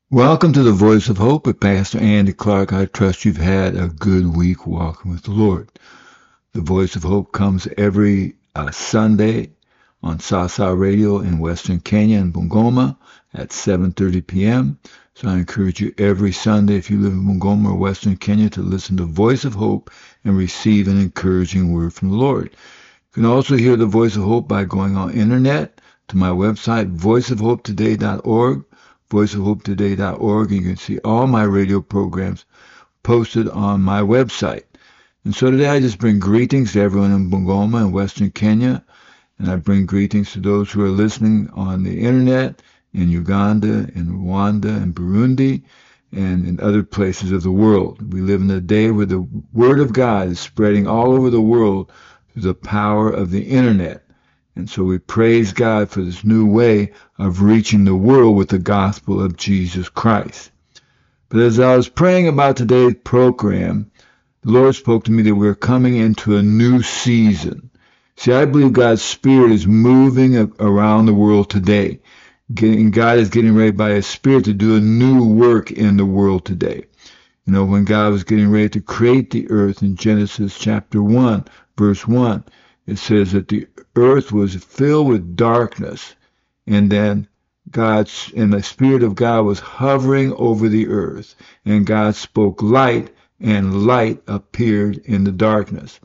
Welcome to the Voice of Hope with Pastor Andy Clark. I trust you've had a good week walking with the Lord. The Voice of Hope comes every Sunday on Sasa Radio in Western Kenya and Bungoma at 7:30 p.m. So I encourage you every Sunday, if you live in Bungoma or Western Kenya, to listen to Voice of Hope and receive an encouraging word from the Lord. You can also hear the Voice of Hope by going on internet to my website, voiceofhopetoday.org. voiceofhopetoday.org. You can see all my radio programs posted on my website. And so today I just bring greetings to everyone in Bungoma and Western Kenya, and I bring greetings to those who are listening on the internet in Uganda, in Rwanda, and Burundi, and in other places of the world. We live in a day where the Word of God is spreading all over the world through the power of the internet. And so we praise God for this new way of reaching the world with the gospel of Jesus Christ. But as I was praying about today's program, the Lord spoke to me that we're coming into a new season. See, I believe God's Spirit is moving around the world today. God is getting ready by His Spirit to do a new work in the world today. You know, when God was getting ready to create the earth in Genesis chapter 1, verse 1, it says that the earth was filled with darkness, and then the Spirit of God was hovering over the earth, and God spoke light, and light appeared in the darkness.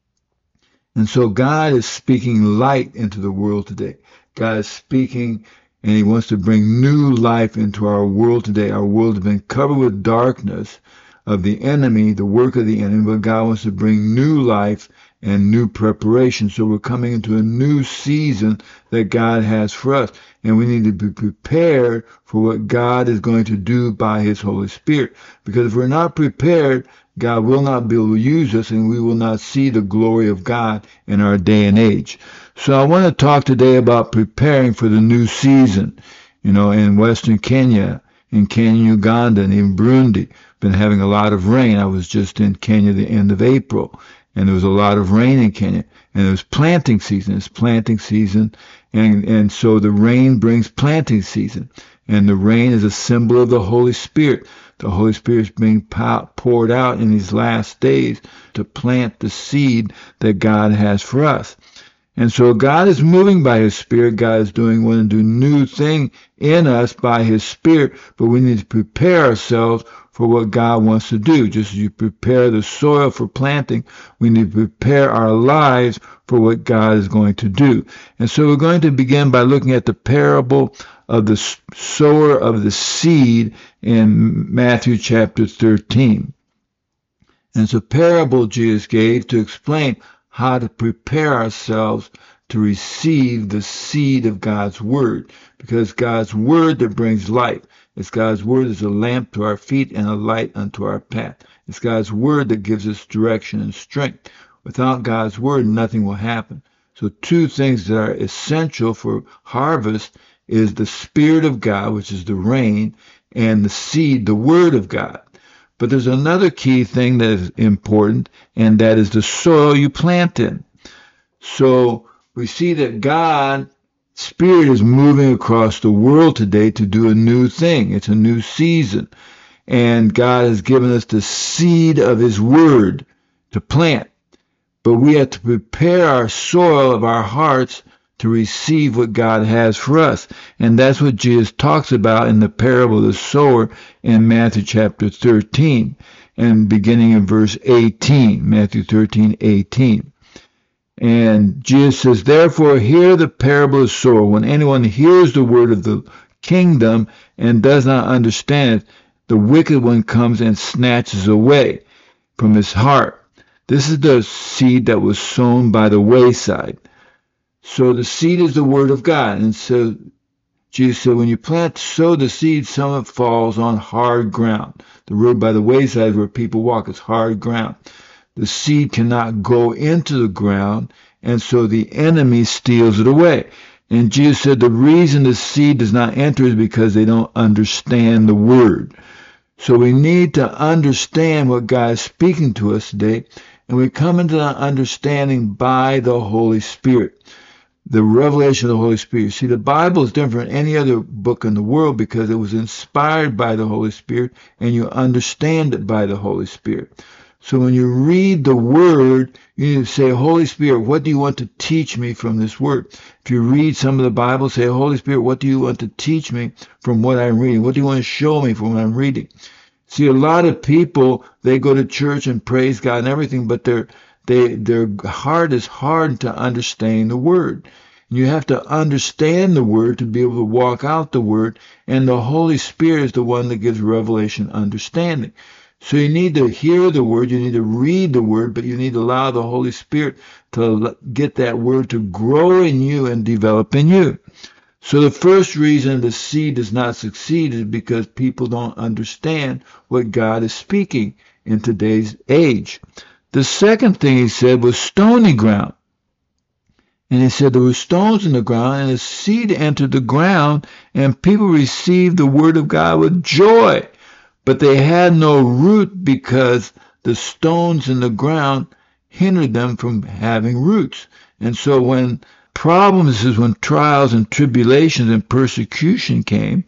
And so God is speaking light into the world today. God is speaking, and He wants to bring new life into our world today. Our world has been covered with darkness of the enemy, the work of the enemy, but God wants to bring new life and new preparation. So we're coming into a new season that God has for us. And we need to be prepared for what God is going to do by His Holy Spirit. Because if we're not prepared, God will not be able to use us, and we will not see the glory of God in our day and age. So I want to talk today about preparing for the new season. You know, in Western Kenya, in Kenya, Uganda, and even Burundi, been having a lot of rain. I was just in Kenya the end of April, and there was a lot of rain in Kenya, and it was planting season. It's planting season, and so the rain brings planting season, and the rain is a symbol of the Holy Spirit. The Holy Spirit is being poured out in these last days to plant the seed that God has for us. And so God is moving by His Spirit. God is wanting to do new thing in us by His Spirit, but we need to prepare ourselves for what God wants to do. Just as you prepare the soil for planting, we need to prepare our lives for what God is going to do. And so we're going to begin by looking at the parable of the sower of the seed in Matthew chapter 13. And it's a parable Jesus gave to explain how to prepare ourselves to receive the seed of God's Word, because God's Word that brings life. It's God's Word is a lamp to our feet and a light unto our path. It's God's Word that gives us direction and strength. Without God's Word, nothing will happen. So two things that are essential for harvest is the Spirit of God, which is the rain, and the seed, the Word of God. But there's another key thing that is important, and that is the soil you plant in. So we see that God's Spirit is moving across the world today to do a new thing. It's a new season. And God has given us the seed of His Word to plant. But we have to prepare our soil of our hearts to receive what God has for us. And that's what Jesus talks about in the parable of the sower in Matthew chapter 13, and beginning in verse 18, Matthew 13:18. And Jesus says, therefore, hear the parable of the sower. When anyone hears the word of the kingdom and does not understand it, the wicked one comes and snatches away from his heart. This is the seed that was sown by the wayside. So the seed is the word of God. And so Jesus said, when you sow the seed, some of it falls on hard ground. The road by the wayside where people walk is hard ground. The seed cannot go into the ground, and so the enemy steals it away. And Jesus said the reason the seed does not enter is because they don't understand the word. So we need to understand what God is speaking to us today, and we come into that understanding by the Holy Spirit. the revelation of the Holy Spirit. See, the Bible is different than any other book in the world because it was inspired by the Holy Spirit and you understand it by the Holy Spirit. So when you read the Word, you need to say, Holy Spirit, what do you want to teach me from this Word? If you read some of the Bible, say, Holy Spirit, what do you want to teach me from what I'm reading? What do you want to show me from what I'm reading? See, a lot of people, they go to church and praise God and everything, but their heart is hard to understand the Word. You have to understand the Word to be able to walk out the Word, and the Holy Spirit is the one that gives revelation understanding. So you need to hear the Word, you need to read the Word, but you need to allow the Holy Spirit to get that Word to grow in you and develop in you. So the first reason the seed does not succeed is because people don't understand what God is speaking in today's age. The second thing he said was stony ground. And he said there were stones in the ground, and the seed entered the ground, and people received the word of God with joy. But they had no root because the stones in the ground hindered them from having roots. And so when when trials and tribulations and persecution came,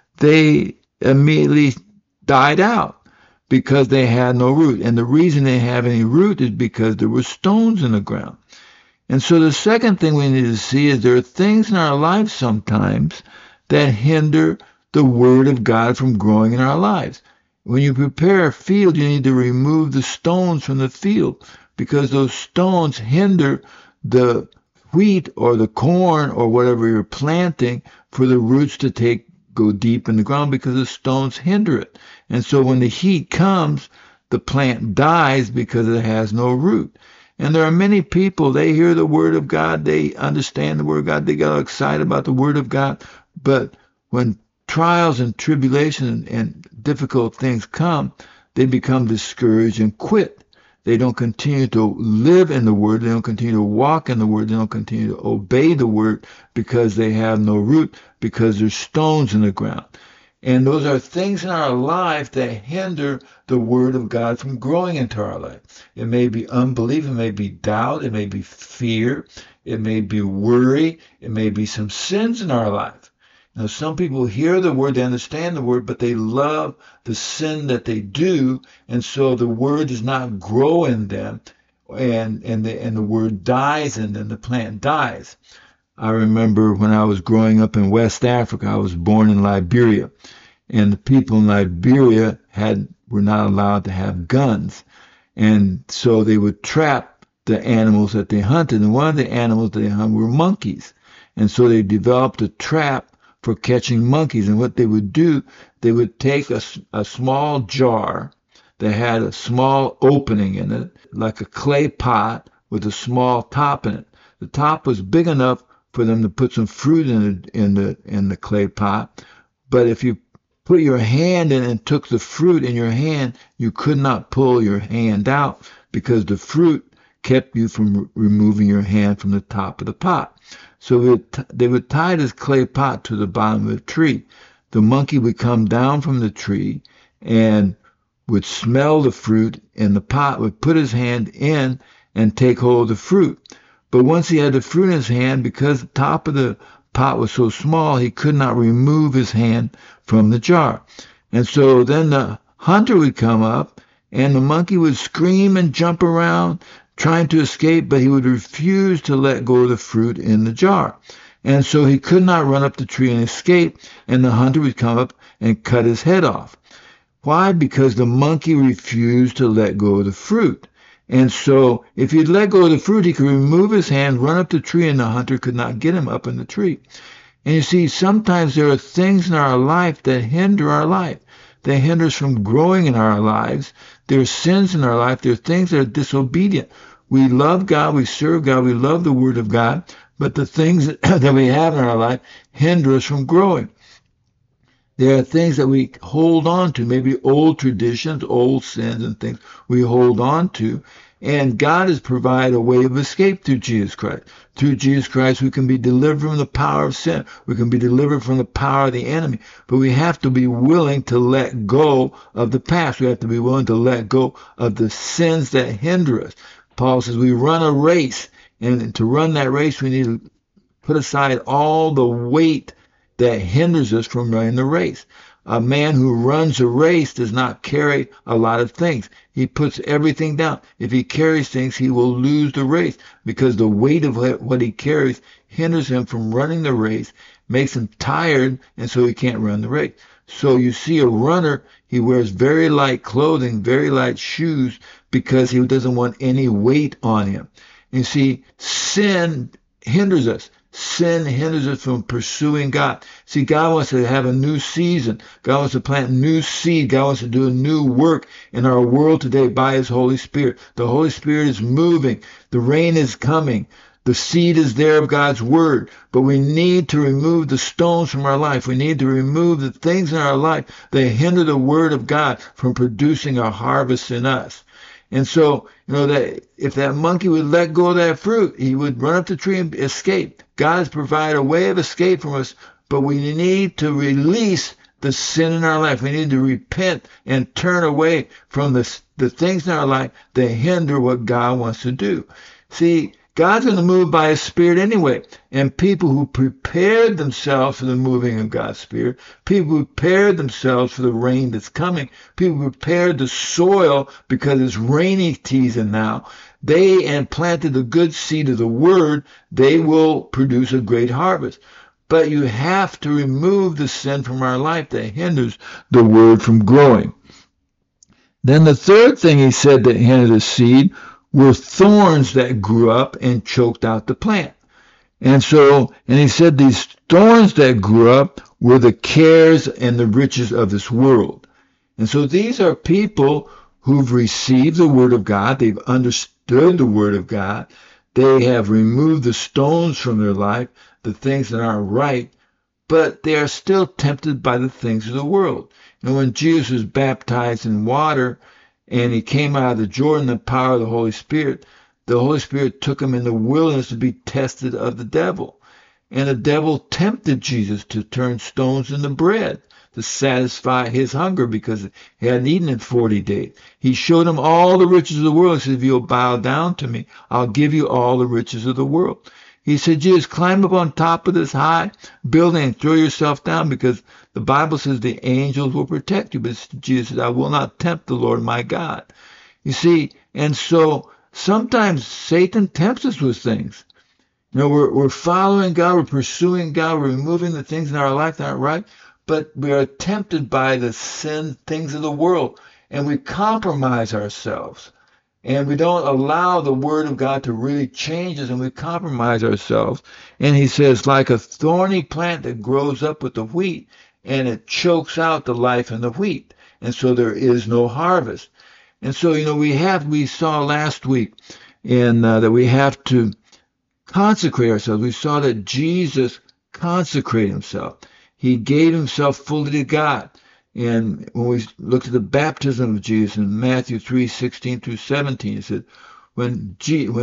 they immediately died out because they had no root. And the reason they have any root is because there were stones in the ground. And so the second thing we need to see is there are things in our lives sometimes that hinder the Word of God from growing in our lives. When you prepare a field, you need to remove the stones from the field because those stones hinder the wheat or the corn or whatever you're planting for the roots to go deep in the ground because the stones hinder it. And so when the heat comes, the plant dies because it has no root. And there are many people, they hear the Word of God, they understand the Word of God, they get all excited about the Word of God, but when trials and tribulations and difficult things come, they become discouraged and quit. They don't continue to live in the Word, they don't continue to walk in the Word, they don't continue to obey the Word because they have no root, because there's stones in the ground. And those are things in our life that hinder the Word of God from growing into our life. It may be unbelief, it may be doubt, it may be fear, it may be worry, it may be some sins in our life. Now, some people hear the Word, they understand the Word, but they love the sin that they do, and so the Word does not grow in them, and the Word dies in them, the plant dies. I remember when I was growing up in West Africa, I was born in Liberia, and the people in Liberia were not allowed to have guns, and so they would trap the animals that they hunted, and one of the animals that they hunted were monkeys, and so they developed a trap for catching monkeys. And what they would do, they would take a small jar that had a small opening in it, like a clay pot with a small top in it. The top was big enough for them to put some fruit in the clay pot, but if you put your hand in and took the fruit in your hand, you could not pull your hand out because the fruit kept you from removing your hand from the top of the pot. So they would tie this clay pot to the bottom of the tree. The monkey would come down from the tree and would smell the fruit in the pot, would put his hand in and take hold of the fruit. But once he had the fruit in his hand, because the top of the pot was so small, he could not remove his hand from the jar. And so then the hunter would come up, and the monkey would scream and jump around, trying to escape, but he would refuse to let go of the fruit in the jar. And so he could not run up the tree and escape, and the hunter would come up and cut his head off. Why? Because the monkey refused to let go of the fruit. And so if he'd let go of the fruit, he could remove his hand, run up the tree, and the hunter could not get him up in the tree. And you see, sometimes there are things in our life that hinder our life. They hinder us from growing in our lives. There are sins in our life. There are things that are disobedient. We love God, we serve God, we love the Word of God, but the things that we have in our life hinder us from growing. There are things that we hold on to, maybe old traditions, old sins and things we hold on to, and God has provided a way of escape through Jesus Christ. Through Jesus Christ, we can be delivered from the power of sin. We can be delivered from the power of the enemy. But we have to be willing to let go of the past. We have to be willing to let go of the sins that hinder us. Paul says we run a race, and to run that race, we need to put aside all the weight that hinders us from running the race. A man who runs a race does not carry a lot of things. He puts everything down. If he carries things, he will lose the race because the weight of what he carries hinders him from running the race, makes him tired, and so he can't run the race. So you see a runner, he wears very light clothing, very light shoes, because he doesn't want any weight on him. You see, sin hinders us. Sin hinders us from pursuing God. See, God wants to have a new season. God wants to plant new seed. God wants to do a new work in our world today by His Holy Spirit. The Holy Spirit is moving. The rain is coming. The seed is there of God's Word. But we need to remove the stones from our life. We need to remove the things in our life that hinder the Word of God from producing a harvest in us. And so, that if that monkey would let go of that fruit, he would run up the tree and escape. God has provided a way of escape from us, but we need to release the sin in our life. We need to repent and turn away from the things in our life that hinder what God wants to do. See, God's going to move by His Spirit anyway. And people who prepared themselves for the moving of God's Spirit, people who prepared themselves for the rain that's coming, people who prepared the soil because it's rainy season now, and planted the good seed of the Word, they will produce a great harvest. But you have to remove the sin from our life that hinders the Word from growing. Then the third thing He said that hindered the seed were thorns that grew up and choked out the plant. And He said these thorns that grew up were the cares and the riches of this world. And so these are people who've received the Word of God. They've understood the Word of God. They have removed the stones from their life, the things that aren't right, but they are still tempted by the things of the world. When Jesus was baptized in water, and He came out of the Jordan in the power of the Holy Spirit took Him in the wilderness to be tested of the devil. And the devil tempted Jesus to turn stones into bread to satisfy His hunger because He hadn't eaten in 40 days. He showed Him all the riches of the world. He said, if you'll bow down to me, I'll give you all the riches of the world. He said, Jesus, climb up on top of this high building and throw yourself down because the Bible says the angels will protect you. But Jesus said, I will not tempt the Lord my God. You see, and so sometimes Satan tempts us with things. We're following God, we're pursuing God, we're removing the things in our life that aren't right, but we are tempted by the sin things of the world, and we compromise ourselves. And we don't allow the Word of God to really change us, and we compromise ourselves. And He says, like a thorny plant that grows up with the wheat, and it chokes out the life in the wheat. And so there is no harvest. And so, we saw last week that we have to consecrate ourselves. We saw that Jesus consecrated Himself. He gave Himself fully to God. And when we looked at the baptism of Jesus in Matthew 3:16-17, it said, when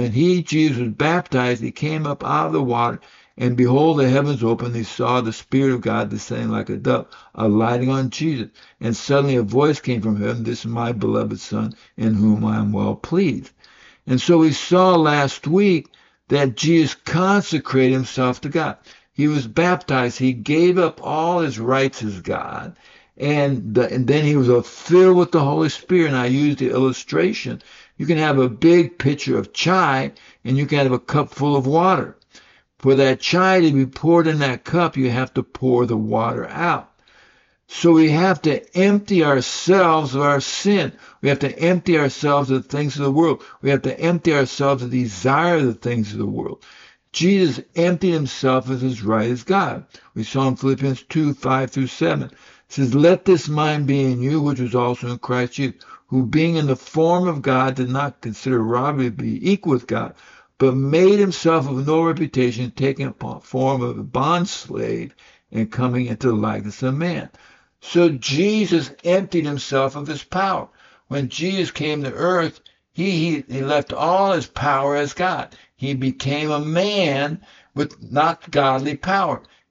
Jesus was baptized, He came up out of the water, and behold, the heavens opened. He saw the Spirit of God descending like a dove, alighting on Jesus. And suddenly a voice came from heaven, this is my beloved Son, in whom I am well pleased. And so we saw last week that Jesus consecrated Himself to God. He was baptized. He gave up all His rights as God. And then He was filled with the Holy Spirit. And I used the illustration. You can have a big pitcher of chai, and you can have a cup full of water. For that chai to be poured in that cup, you have to pour the water out. So we have to empty ourselves of our sin. We have to empty ourselves of the things of the world. We have to empty ourselves of the desire of the things of the world. Jesus emptied Himself as His right as God. We saw in Philippians 2:5-7. It says, let this mind be in you, which was also in Christ Jesus, who being in the form of God did not consider robbery to be equal with God, but made Himself of no reputation, taking upon form of a bondslave and coming into the likeness of man. So Jesus emptied Himself of His power. When Jesus came to earth, he left all His power as God. He became a man with not godly power.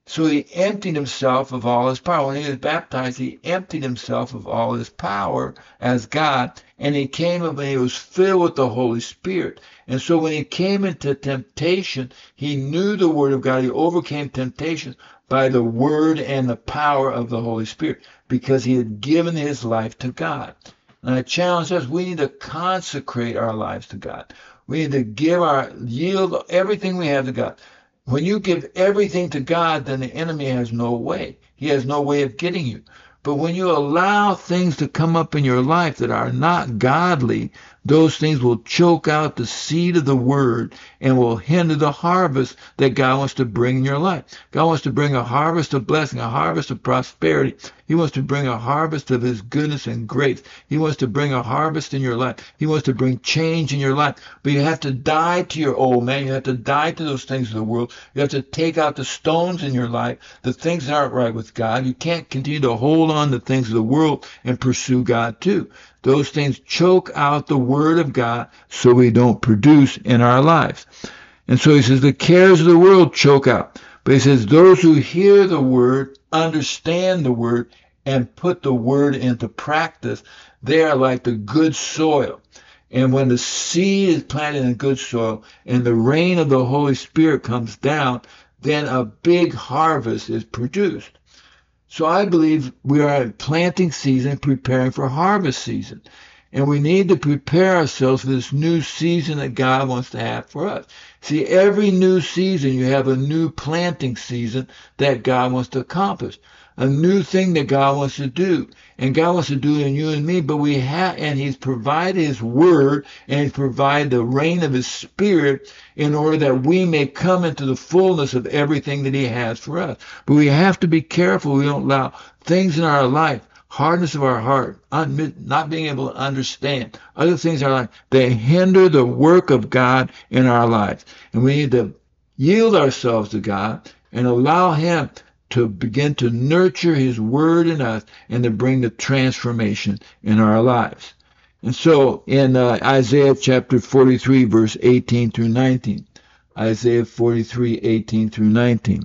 So he emptied himself of all his power. When he was baptized, he emptied himself of all his power as God, and he came up and he was filled with the Holy Spirit. And so when he came into temptation, he knew the Word of God. He overcame temptation by the Word and the power of the Holy Spirit because he had given his life to God. And I challenge us, we need to consecrate our lives to God. We need to yield everything we have to God. When you give everything to God, then the enemy has no way. He has no way of getting you. But when you allow things to come up in your life that are not godly, those things will choke out the seed of the word and will hinder the harvest that God wants to bring in your life. God wants to bring a harvest of blessing, a harvest of prosperity. He wants to bring a harvest of his goodness and grace. He wants to bring a harvest in your life. He wants to bring change in your life. But you have to die to your old man. You have to die to those things of the world. You have to take out the stones in your life, the things that aren't right with God. You can't continue to hold on to things of the world and pursue God too. Those things choke out the word of God so we don't produce in our lives. And so he says the cares of the world choke out. But he says those who hear the word, understand the word, and put the word into practice, they are like the good soil. And when the seed is planted in good soil and the rain of the Holy Spirit comes down, then a big harvest is produced. So I believe we are in planting season, preparing for harvest season. And we need to prepare ourselves for this new season that God wants to have for us. See, every new season, you have a new planting season that God wants to accomplish. A new thing that God wants to do. And God wants to do it in you and me, but and he's provided his word and he's provided the rain of his spirit in order that we may come into the fullness of everything that he has for us. But we have to be careful we don't allow things in our life, hardness of our heart, not being able to understand, other things in our life, they hinder the work of God in our lives. And we need to yield ourselves to God and allow him to begin to nurture his word in us and to bring the transformation in our lives. And so in Isaiah chapter 43, verse 18 through 19, Isaiah 43, 18 through 19,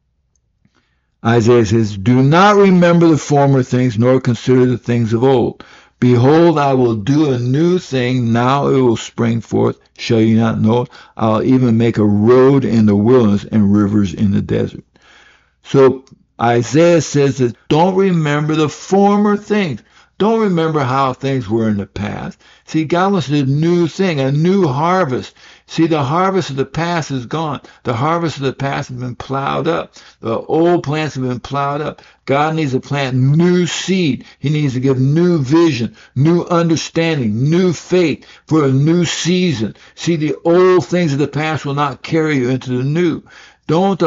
Isaiah says, do not remember the former things, nor consider the things of old. Behold, I will do a new thing. Now it will spring forth. Shall you not know it? I'll even make a road in the wilderness and rivers in the desert. So Isaiah says that don't remember the former things. Don't remember how things were in the past. See, God wants to do a new thing, a new harvest. See, the harvest of the past is gone. The harvest of the past has been plowed up. The old plants have been plowed up. God needs to plant new seed. He needs to give new vision, new understanding, new faith for a new season. See, the old things of the past will not carry you into the new. Don't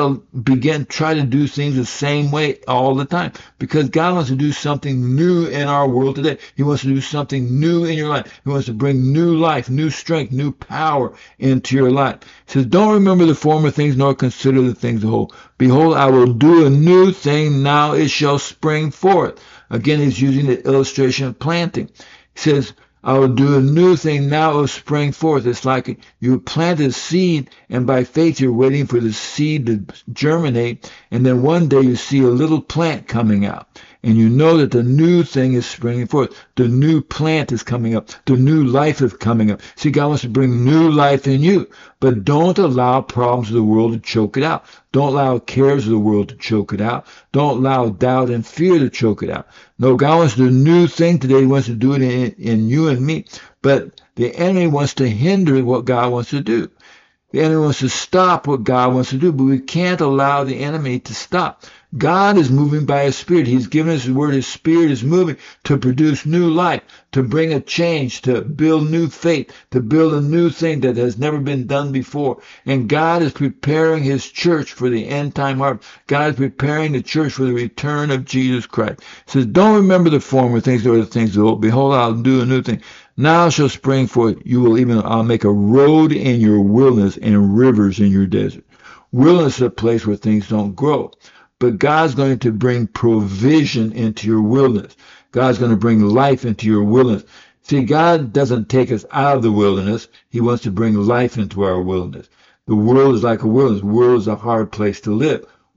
try to do things the same way all the time, because God wants to do something new in our world today. He wants to do something new in your life. He wants to bring new life, new strength, new power into your life. He says, don't remember the former things, nor consider the things of old. Behold, I will do a new thing. Now it shall spring forth. Again, he's using the illustration of planting. He says, I will do a new thing, now it will spring forth. It's like you plant a seed, and by faith you're waiting for the seed to germinate, and then one day you see a little plant coming out. And you know that the new thing is springing forth. The new plant is coming up. The new life is coming up. See, God wants to bring new life in you. But don't allow problems of the world to choke it out. Don't allow cares of the world to choke it out. Don't allow doubt and fear to choke it out. No, God wants to do a new thing today. He wants to do it in you and me. But the enemy wants to hinder what God wants to do. The enemy wants to stop what God wants to do, but we can't allow the enemy to stop. God is moving by his Spirit. He's given us his word. His Spirit is moving to produce new life, to bring a change, to build new faith, to build a new thing that has never been done before. And God is preparing his church for the end time harvest. God is preparing the church for the return of Jesus Christ. He says, don't remember the former things or the things of old. Behold, I'll do a new thing. Now shall spring forth. I'll make a road in your wilderness and rivers in your desert. Wilderness is a place where things don't grow. But God's going to bring provision into your wilderness. God's going to bring life into your wilderness. See, God doesn't take us out of the wilderness. He wants to bring life into our wilderness. The world is like a wilderness. The world is a hard place to live.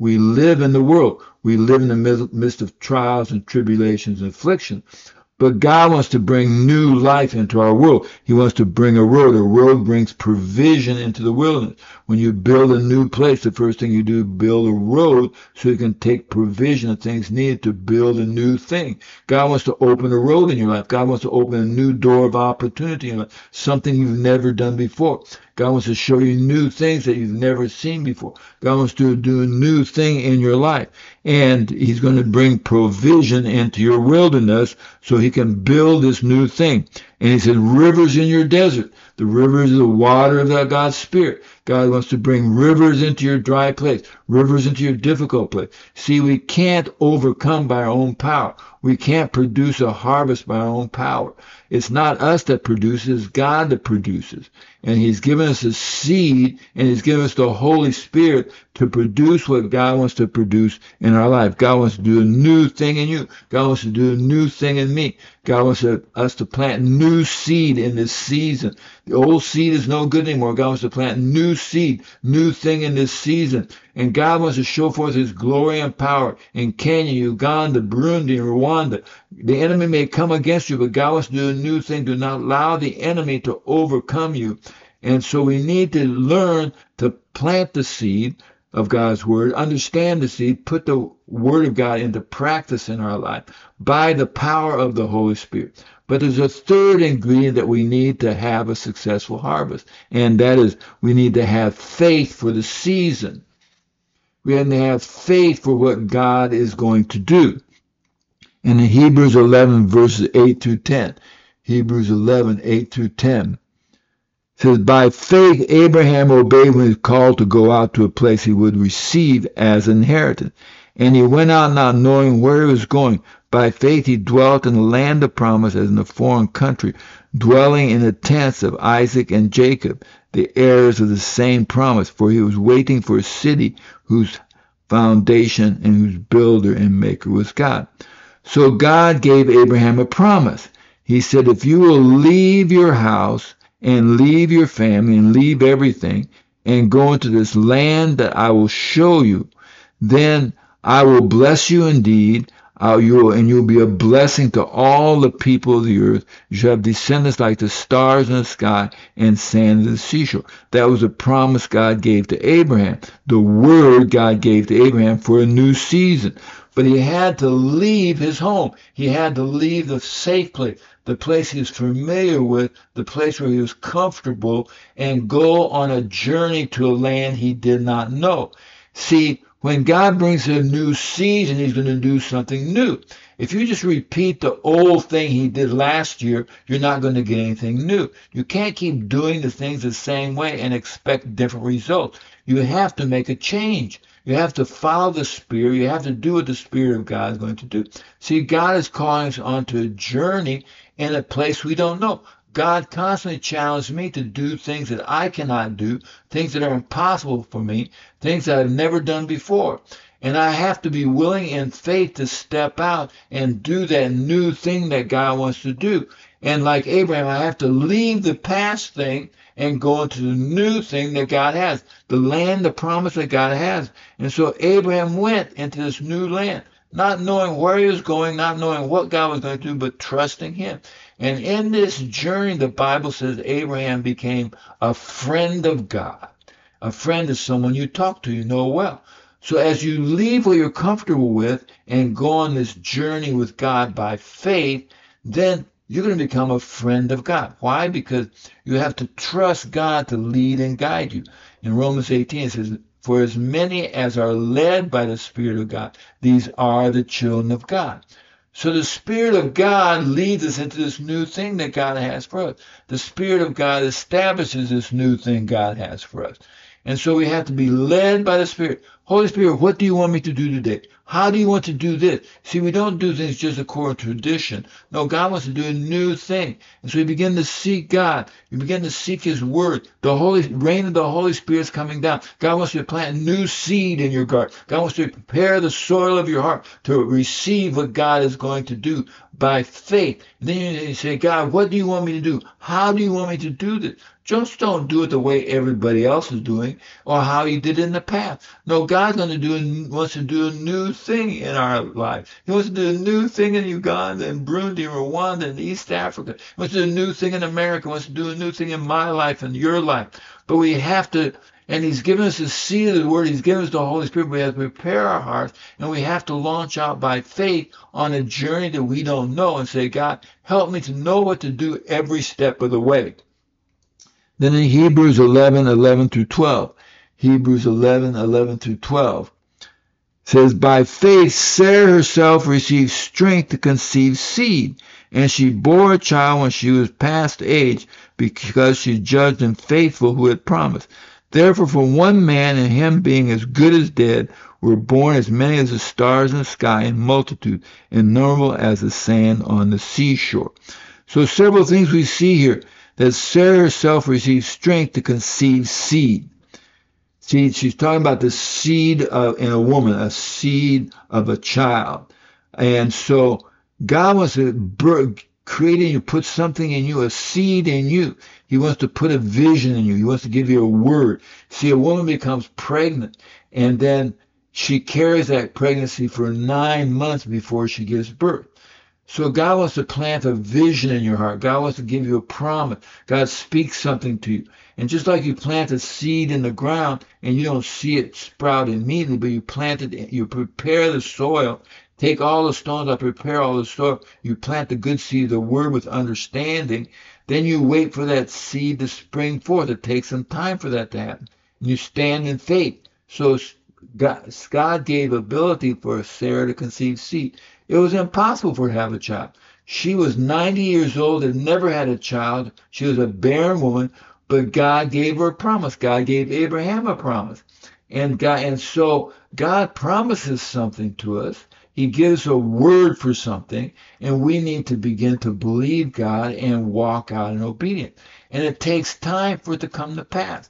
We live in the world. We live in the midst of trials and tribulations and affliction. But God wants to bring new life into our world. He wants to bring a road. A road brings provision into the wilderness. When you build a new place, the first thing you do is build a road so you can take provision of things needed to build a new thing. God wants to open a road in your life. God wants to open a new door of opportunity in your life, something you've never done before. God wants to show you new things that you've never seen before. God wants to do a new thing in your life. And he's going to bring provision into your wilderness so he can build this new thing. And he said, rivers in your desert. The rivers of the water of God's Spirit. God wants to bring rivers into your dry place, rivers into your difficult place. See, we can't overcome by our own power. We can't produce a harvest by our own power. It's not us that produces, it's God that produces. And he's given us a seed, and he's given us the Holy Spirit to produce what God wants to produce in our life. God wants to do a new thing in you. God wants to do a new thing in me. God wants us to plant new seed in this season. The old seed is no good anymore. God wants to plant new seed, new thing in this season. And God wants to show forth his glory and power in Kenya, Uganda, Burundi, and Rwanda. The enemy may come against you, but God wants to do a new thing. Do not allow the enemy to overcome you. And so we need to learn to plant the seed of God's word, understand the seed, put the word of God into practice in our life by the power of the Holy Spirit. But there's a third ingredient that we need to have a successful harvest, and that is we need to have faith for the season. We have to have faith for what God is going to do. And in Hebrews 11, verses 8 through 10, Hebrews 11, 8 through 10, says, by faith Abraham obeyed when he was called to go out to a place he would receive as an inheritance. And he went out not knowing where he was going. By faith he dwelt in the land of promise as in a foreign country, dwelling in the tents of Isaac and Jacob, the heirs of the same promise, for he was waiting for a city whose foundation and whose builder and maker was God. So God gave Abraham a promise. He said, if you will leave your house and leave your family and leave everything and go into this land that I will show you, then I will bless you indeed. You'll be a blessing to all the people of the earth. You shall have descendants like the stars in the sky and sand of the seashore. That was a promise God gave to Abraham, the word God gave to Abraham for a new season. But he had to leave his home. He had to leave the safe place, the place he was familiar with, the place where he was comfortable, and go on a journey to a land he did not know. See, when God brings a new season, he's going to do something new. If you just repeat the old thing he did last year, you're not going to get anything new. You can't keep doing the things the same way and expect different results. You have to make a change. You have to follow the Spirit. You have to do what the Spirit of God is going to do. See, God is calling us onto a journey in a place we don't know. God constantly challenged me to do things that I cannot do, things that are impossible for me, things that I've never done before. And I have to be willing in faith to step out and do that new thing that God wants to do. And like Abraham, I have to leave the past thing and go into the new thing that God has, the land, the promise that God has. And so Abraham went into this new land, not knowing where he was going, not knowing what God was going to do, but trusting him. And in this journey, the Bible says Abraham became a friend of God. A friend is someone you talk to, you know well. So as you leave what you're comfortable with and go on this journey with God by faith, then you're going to become a friend of God. Why? Because you have to trust God to lead and guide you. In Romans 18, it says, for as many as are led by the Spirit of God, these are the children of God. So the Spirit of God leads us into this new thing that God has for us. The Spirit of God establishes this new thing God has for us. And so we have to be led by the Spirit. Holy Spirit, what do you want me to do today? How do you want to do this? See, we don't do things just according to tradition. No, God wants to do a new thing. And so we begin to seek God. We begin to seek His Word. The rain of the Holy Spirit is coming down. God wants to plant new seed in your garden. God wants to prepare the soil of your heart to receive what God is going to do by faith. And then you say, God, what do you want me to do? How do you want me to do this? Just don't do it the way everybody else is doing or how you did it in the past. No, God's wants to do a new thing in our life. He wants to do a new thing in Uganda and Burundi, Rwanda, and East Africa. He wants to do a new thing in America. He wants to do a new thing in my life and your life. But we have to, and He's given us the seed of the Word. He's given us the Holy Spirit. We have to prepare our hearts, and we have to launch out by faith on a journey that we don't know and say, God, help me to know what to do every step of the way. Then in Hebrews 11:11 through 12, Hebrews 11:11 through 12 says, by faith Sarah herself received strength to conceive seed, and she bore a child when she was past age, because she judged him faithful who had promised. Therefore from one man, and him being as good as dead, were born as many as the stars in the sky in multitude, innumerable as the sand on the seashore. So several things we see here. That Sarah herself received strength to conceive seed. See, she's talking about the seed in a woman, a seed of a child. And so God wants to create in you, put something in you, a seed in you. He wants to put a vision in you. He wants to give you a word. See, a woman becomes pregnant, and then she carries that pregnancy for 9 months before she gives birth. So God wants to plant a vision in your heart. God wants to give you a promise. God speaks something to you. And just like you plant a seed in the ground and you don't see it sprout immediately, but you plant it, you prepare the soil, take all the stones out, prepare all the soil, you plant the good seed, the word with understanding, then you wait for that seed to spring forth. It takes some time for that to happen. And you stand in faith. So God gave ability for Sarah to conceive seed. It was impossible for her to have a child. She was 90 years old and never had a child. She was a barren woman, but God gave her a promise. God gave Abraham a promise. And so God promises something to us. He gives a word for something, and we need to begin to believe God and walk out in obedience. And it takes time for it to come to pass.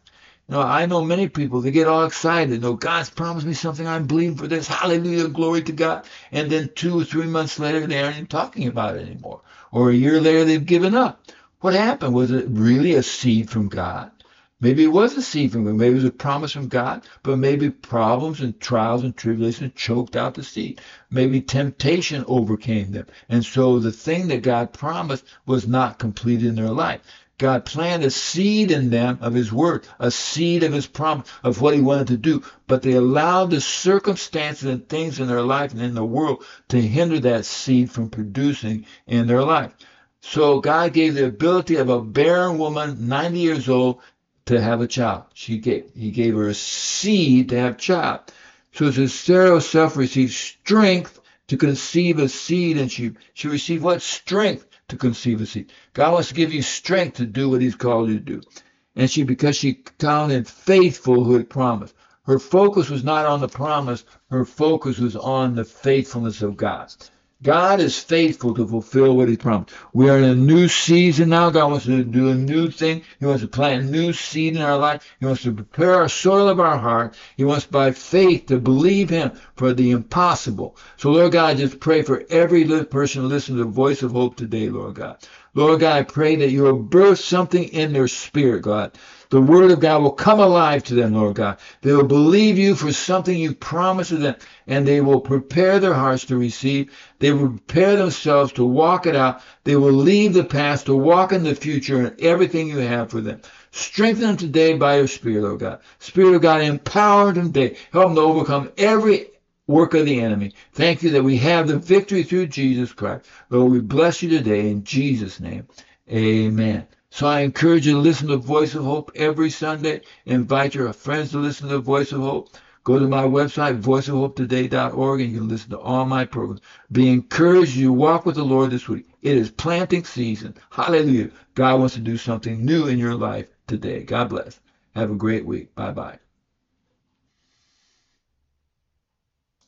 I know many people, they get all excited. God's promised me something. I'm believing for this. Hallelujah, glory to God. And then 2 or 3 months later, they aren't even talking about it anymore. Or a year later, they've given up. What happened? Was it really a seed from God? Maybe it was a seed from God. Maybe it was a promise from God, but maybe problems and trials and tribulations choked out the seed. Maybe temptation overcame them. And so the thing that God promised was not completed in their life. God planted a seed in them of His word, a seed of His promise, of what He wanted to do. But they allowed the circumstances and things in their life and in the world to hinder that seed from producing in their life. So God gave the ability of a barren woman, 90 years old, to have a child. He gave her a seed to have a child. So it says Sarah herself received strength to conceive a seed, and she received what? Strength to conceive a seed. God wants to give you strength to do what He's called you to do. And because she counted faithful who had promised. Her focus was not on the promise. Her focus was on the faithfulness of God. God is faithful to fulfill what He promised. We are in a new season now. God wants to do a new thing. He wants to plant a new seed in our life. He wants to prepare our soil of our heart. He wants by faith to believe Him for the impossible. So, Lord God, I just pray for every person listening to the voice of hope today, Lord God. Lord God, I pray that you will birth something in their spirit, God. The word of God will come alive to them, Lord God. They will believe you for something you promised to them, and they will prepare their hearts to receive. They will prepare themselves to walk it out. They will leave the past to walk in the future and everything you have for them. Strengthen them today by your Spirit, Lord God. Spirit of God, empower them today. Help them to overcome every work of the enemy. Thank you that we have the victory through Jesus Christ. Lord, we bless you today in Jesus' name. Amen. So I encourage you to listen to the Voice of Hope every Sunday. Invite your friends to listen to the Voice of Hope. Go to my website, voiceofhopetoday.org, and you can listen to all my programs. Be encouraged. You walk with the Lord this week. It is planting season. Hallelujah. God wants to do something new in your life today. God bless. Have a great week. Bye-bye.